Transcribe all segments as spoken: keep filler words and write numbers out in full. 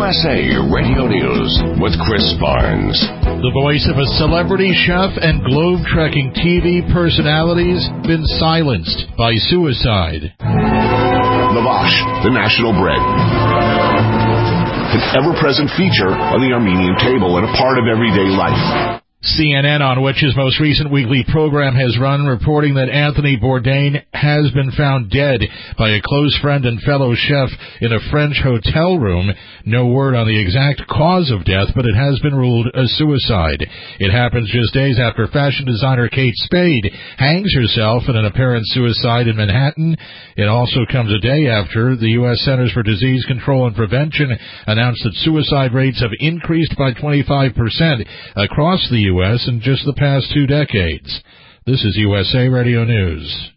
S A Radio News with Chris Barnes. The voice of a celebrity chef and globe-trekking T V personalities been silenced by suicide. Lavash, the national bread. An ever-present feature on the Armenian table and a part of everyday life. C N N, on which his most recent weekly program has run, reporting that Anthony Bourdain has been found dead by a close friend and fellow chef in a French hotel room. No word on the exact cause of death, but it has been ruled a suicide. It happens just days after fashion designer Kate Spade hangs herself in an apparent suicide in Manhattan. It also comes a day after the U S Centers for Disease Control and Prevention announced that suicide rates have increased by twenty-five percent across the U S in just the past two decades. This is U S A Radio News.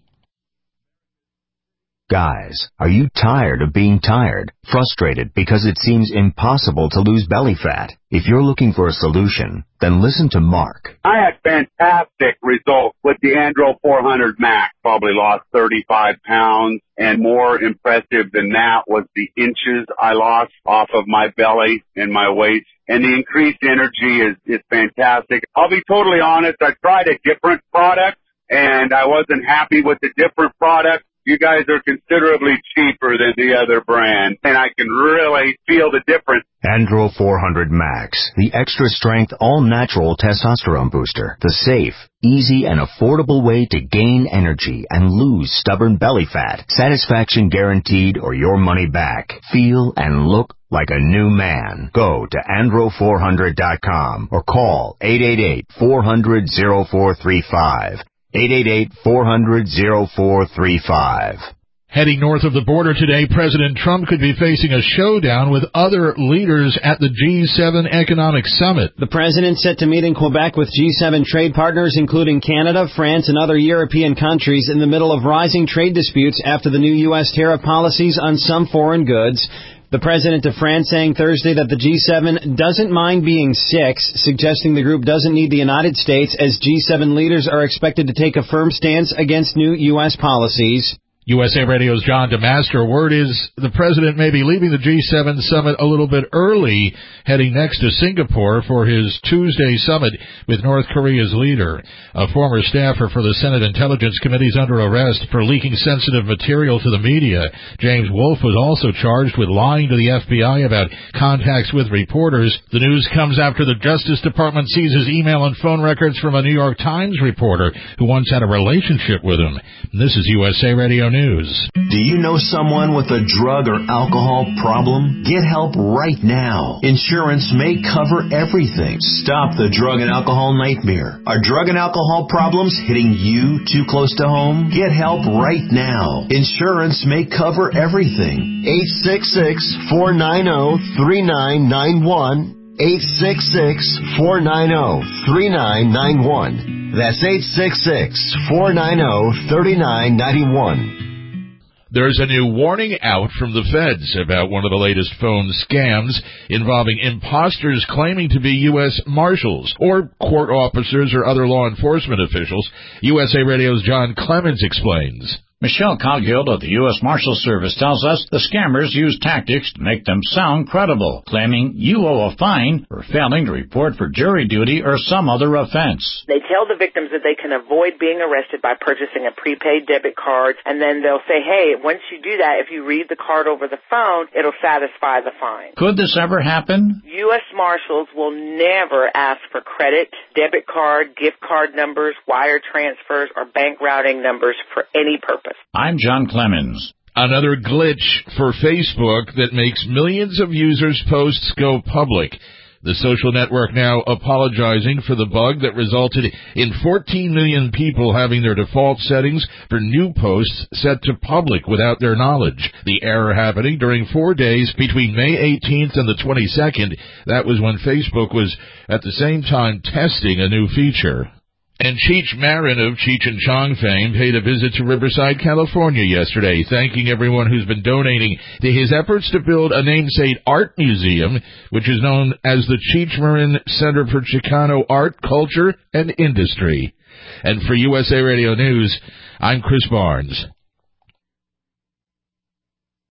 Guys, are you tired of being tired? Frustrated because it seems impossible to lose belly fat? If you're looking for a solution, then listen to Mark. I had fantastic results with the Andro four hundred Max. Probably lost thirty-five pounds, and more impressive than that was the inches I lost off of my belly and my waist. And the increased energy is, is fantastic. I'll be totally honest, I tried a different product, and I wasn't happy with the different product. You guys are considerably cheaper than the other brand, and I can really feel the difference. Andro four hundred Max, the extra-strength, all-natural testosterone booster. The safe, easy, and affordable way to gain energy and lose stubborn belly fat. Satisfaction guaranteed or your money back. Feel and look like a new man. Go to andro four hundred dot com or call eight eight eight, four hundred, oh four three five. eight eight eight, four hundred, oh four three five. Heading north of the border today, President Trump could be facing a showdown with other leaders at the G seven Economic Summit. The president set to meet in Quebec with G seven trade partners, including Canada, France, and other European countries, in the middle of rising trade disputes after the new U S tariff policies on some foreign goods. The president of France saying Thursday that the G seven doesn't mind being six, suggesting the group doesn't need the United States, as G seven leaders are expected to take a firm stance against new U S policies. U S A Radio's John DeMaster. Word is the president may be leaving the G seven summit a little bit early, heading next to Singapore for his Tuesday summit with North Korea's leader. A former staffer for the Senate Intelligence Committee is under arrest for leaking sensitive material to the media. James Wolfe was also charged with lying to the F B I about contacts with reporters. The news comes after the Justice Department seizes email and phone records from a New York Times reporter who once had a relationship with him. This is U S A Radio News. Do you know someone with a drug or alcohol problem? Get help right now. Insurance may cover everything. Stop the drug and alcohol nightmare. Are drug and alcohol problems hitting you too close to home? Get help right now. Insurance may cover everything. eight six six, four nine zero, three nine nine one. eight six six, four nine zero, three nine nine one. That's eight six six, four nine zero, three nine nine one. There's a new warning out from the feds about one of the latest phone scams involving imposters claiming to be U S Marshals or court officers or other law enforcement officials. U S A Radio's John Clemens explains. Michelle Coghill of the U S Marshal Service tells us the scammers use tactics to make them sound credible, claiming you owe a fine for failing to report for jury duty or some other offense. They tell the victims that they can avoid being arrested by purchasing a prepaid debit card, and then they'll say, hey, once you do that, if you read the card over the phone, it'll satisfy the fine. Could this ever happen? U S Marshals will never ask for credit, debit card, gift card numbers, wire transfers, or bank routing numbers for any purpose. I'm John Clemens. Another glitch for Facebook that makes millions of users' posts go public. The social network now apologizing for the bug that resulted in fourteen million people having their default settings for new posts set to public without their knowledge. The error happening during four days between May eighteenth and the twenty-second. That was when Facebook was at the same time testing a new feature. And Cheech Marin of Cheech and Chong fame paid a visit to Riverside, California yesterday, thanking everyone who's been donating to his efforts to build a namesake art museum, which is known as the Cheech Marin Center for Chicano Art, Culture, and Industry. And for U S A Radio News, I'm Chris Barnes.